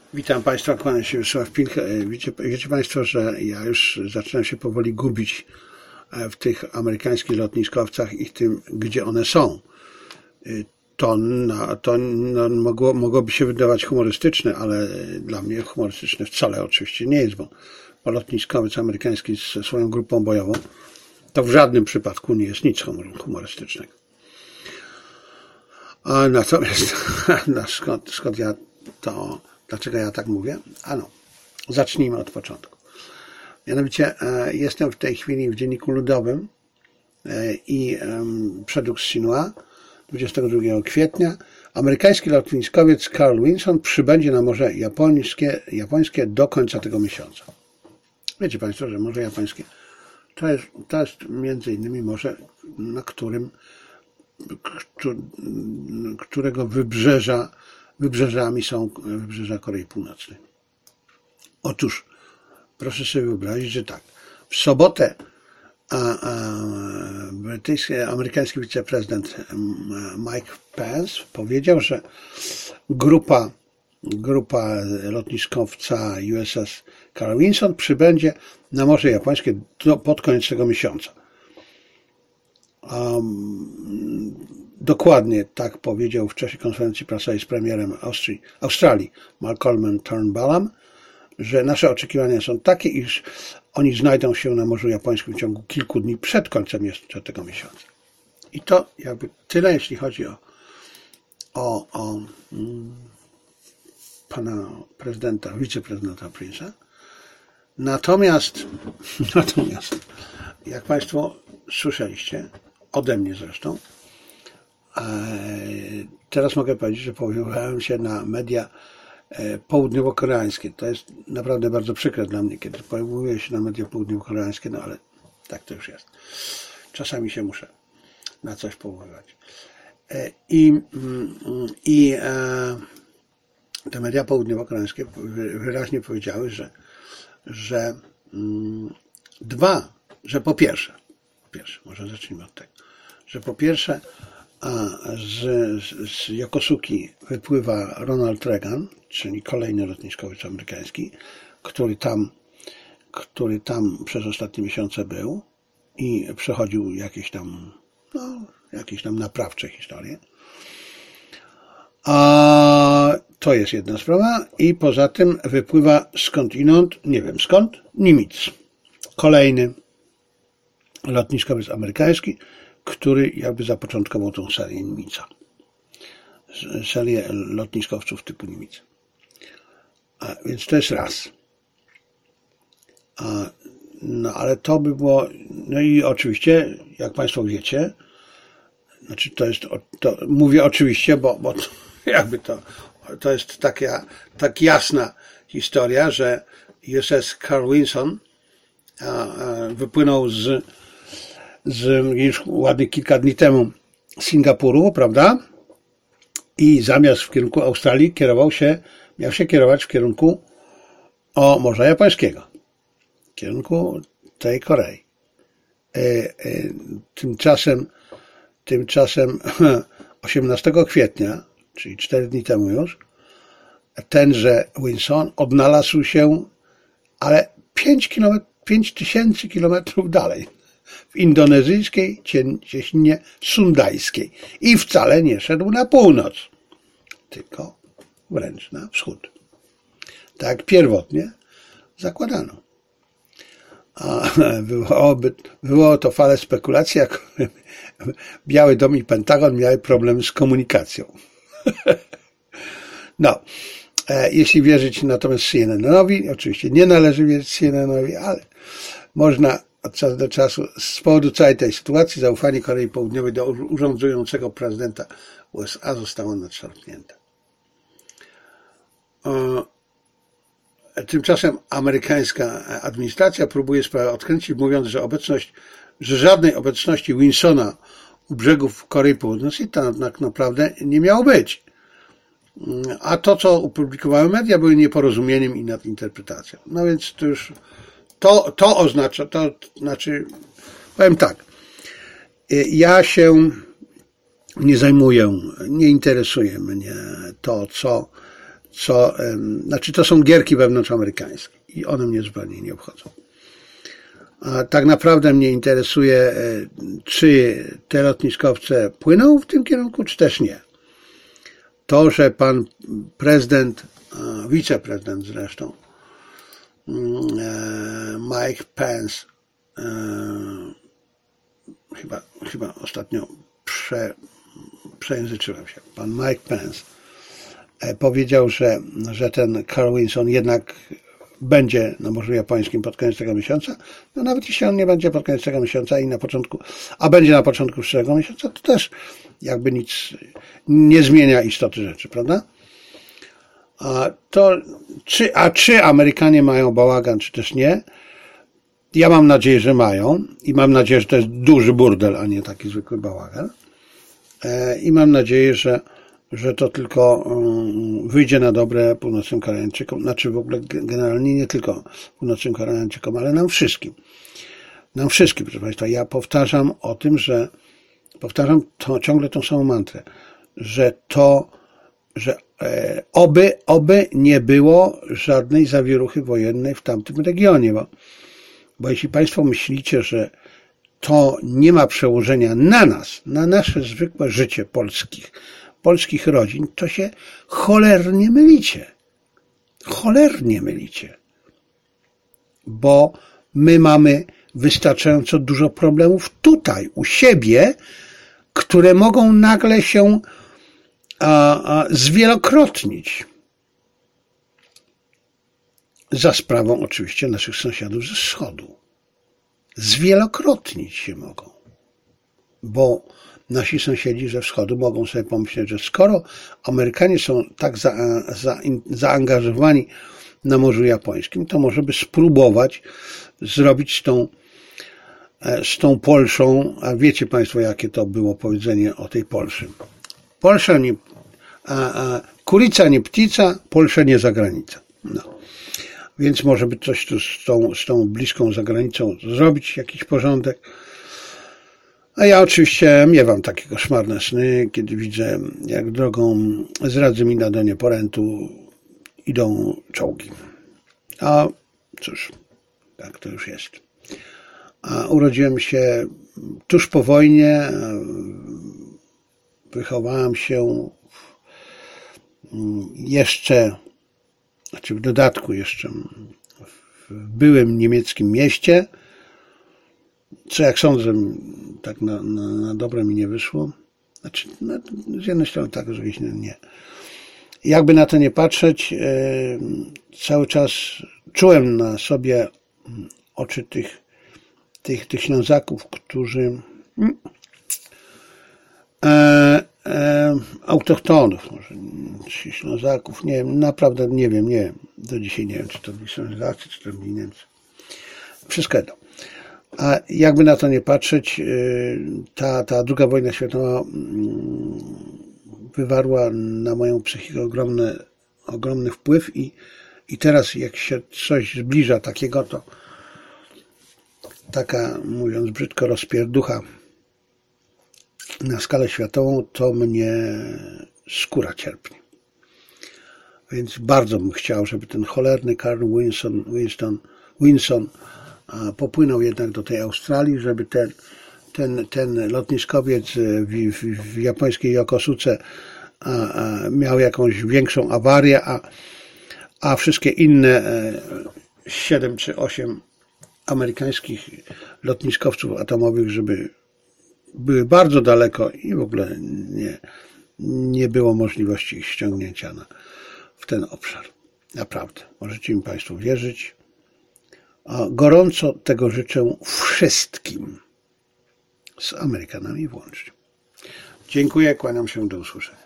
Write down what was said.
Witam Państwa, kłaniam się Wiesław Pilch. Wiecie Państwo, że ja już zaczynam się powoli gubić w tych amerykańskich lotniskowcach i tym, gdzie one są. To mogłoby się wydawać humorystyczne, ale dla mnie humorystyczne wcale oczywiście nie jest, bo lotniskowiec amerykański ze swoją grupą bojową to w żadnym przypadku nie jest nic humorystycznego. Natomiast skąd ja to... Dlaczego ja tak mówię? Zacznijmy od początku. Mianowicie jestem w tej chwili w Dzienniku Ludowym i przedruk z Sinua 22 kwietnia. Amerykański lotniskowiec Carl Vinson przybędzie na Morze Japońskie do końca tego miesiąca. Wiecie Państwo, że Morze Japońskie to jest między innymi morze, na którego wybrzeżami są wybrzeża Korei Północnej. Otóż proszę sobie wyobrazić, że tak, w sobotę amerykański wiceprezydent Mike Pence powiedział, że grupa lotniskowca USS Carl Vinson przybędzie na Morze Japońskie pod koniec tego miesiąca. Dokładnie tak powiedział w czasie konferencji prasowej z premierem Australii Malcolmem Turnbullem, że nasze oczekiwania są takie, iż oni znajdą się na Morzu Japońskim w ciągu kilku dni przed końcem jeszcze tego miesiąca. I to jakby tyle, jeśli chodzi o pana prezydenta, wiceprezydenta Prince'a. Natomiast, jak Państwo słyszeliście, ode mnie zresztą, teraz mogę powiedzieć, że powoływałem się na media południowo-koreańskie. To jest naprawdę bardzo przykre dla mnie, kiedy powołuję się na media południowo-koreańskie, ale tak to już jest. Czasami się muszę na coś powoływać. I te media południowo-koreańskie wyraźnie powiedziały, że po pierwsze, może zacznijmy od tego, że po pierwsze z Yokosuki wypływa Ronald Reagan, czyli kolejny lotniskowiec amerykański, który tam przez ostatnie miesiące był i przechodził jakieś tam naprawcze historie. To jest jedna sprawa i poza tym wypływa skądinąd, nie wiem skąd, Nimitz. Kolejny lotniskowiec amerykański, który jakby zapoczątkował tą serię Nimitza. Serię lotniskowców typu Nimitz. Więc to jest raz. Ale to by było, no i oczywiście, jak Państwo wiecie, znaczy mówię oczywiście, bo jakby to jest tak jasna historia, że USS Carl Vinson wypłynął z już ładnych kilka dni temu z Singapuru, prawda? I zamiast w kierunku Australii miał się kierować w kierunku Morza Japońskiego. W kierunku tej Korei. Tymczasem 18 kwietnia, czyli 4 dni temu już, tenże Vinson odnalazł się, ale 5000 kilometrów dalej, w indonezyjskiej cieśninie sundajskiej i wcale nie szedł na północ, tylko wręcz na wschód. Tak pierwotnie zakładano. Wywołało to falę spekulacji, jak Biały Dom i Pentagon miały problem z komunikacją. Jeśli wierzyć natomiast CNN-owi, oczywiście nie należy wierzyć CNN-owi, ale można od czasu do czasu, z powodu całej tej sytuacji, zaufanie Korei Południowej do urzędującego prezydenta USA zostało nadszarpnięte. Tymczasem amerykańska administracja próbuje sprawę odkręcić, mówiąc, że żadnej obecności Winsona u brzegów Korei Północnej to tak naprawdę nie miało być. A to, co opublikowały media, były nieporozumieniem i nadinterpretacją. No więc to już to oznacza, to znaczy, powiem tak, ja się nie zajmuję, nie interesuje mnie to, znaczy to są gierki wewnątrzamerykańskie i one mnie zupełnie nie obchodzą. A tak naprawdę mnie interesuje, czy te lotniskowce płyną w tym kierunku, czy też nie. To, że pan prezydent, wiceprezydent zresztą, Mike Pence, chyba ostatnio przejęzyczyłem się, pan Mike Pence powiedział, że ten Carl Vinson jednak będzie na Morzu Japońskim pod koniec tego miesiąca, no nawet jeśli on nie będzie pod koniec tego miesiąca i a będzie na początku przyszłego miesiąca, to też jakby nic nie zmienia istoty rzeczy, prawda? Czy Amerykanie mają bałagan, czy też nie? Ja mam nadzieję, że mają i mam nadzieję, że to jest duży burdel, a nie taki zwykły bałagan. I mam nadzieję, że to tylko wyjdzie na dobre północnym Koreańczykom, znaczy w ogóle generalnie nie tylko północnym Koreańczykom, ale nam wszystkim. Nam wszystkim, proszę Państwa. Ja powtarzam ciągle tą samą mantrę, że oby nie było żadnej zawieruchy wojennej w tamtym regionie, bo jeśli Państwo myślicie, że to nie ma przełożenia na nas, na nasze zwykłe życie polskich rodzin, to się cholernie mylicie. Cholernie mylicie. Bo my mamy wystarczająco dużo problemów tutaj, u siebie, które mogą nagle się zwielokrotnić. Za sprawą oczywiście naszych sąsiadów ze wschodu. Zwielokrotnić się mogą. Bo nasi sąsiedzi ze wschodu mogą sobie pomyśleć, że skoro Amerykanie są tak zaangażowani na Morzu Japońskim, to może by spróbować zrobić z tą Polszą, a wiecie Państwo, jakie to było powiedzenie o tej Polszy. Polsza nie, kurica nie ptica, Polsza nie zagranica. No. Więc może by coś tu z tą bliską zagranicą zrobić, jakiś porządek. A ja oczywiście miewam takie koszmarne sny, kiedy widzę, jak drogą z Radzymina do Nieporętu idą czołgi. A cóż, tak to już jest. Urodziłem się tuż po wojnie, wychowałem się w dodatku jeszcze w byłym niemieckim mieście, co jak sądzę, tak na dobre mi nie wyszło. Znaczy, z jednej strony tak, z drugiej strony nie. Jakby na to nie patrzeć, cały czas czułem na sobie oczy tych Ślązaków, którzy autochtonów, może Ślązaków, nie wiem, naprawdę nie wiem, do dzisiaj nie wiem, czy to byli Ślązacy, czy to byli Niemcy. Wszystko jedno. A jakby na to nie patrzeć, ta II wojna światowa wywarła na moją psychikę ogromny wpływ i teraz jak się coś zbliża takiego, to taka, mówiąc brzydko, rozpierducha na skalę światową, to mnie skóra cierpnie. Więc bardzo bym chciał, żeby ten cholerny Carl Vinson popłynął jednak do tej Australii, żeby ten lotniskowiec w japońskiej Yokosuce miał jakąś większą awarię, a wszystkie inne 7 czy 8 amerykańskich lotniskowców atomowych, żeby były bardzo daleko i w ogóle nie było możliwości ich ściągnięcia w ten obszar. Naprawdę. Możecie mi Państwo wierzyć. Gorąco tego życzę wszystkim, z Amerykanami włącznie. Dziękuję, kłaniam się, do usłyszenia.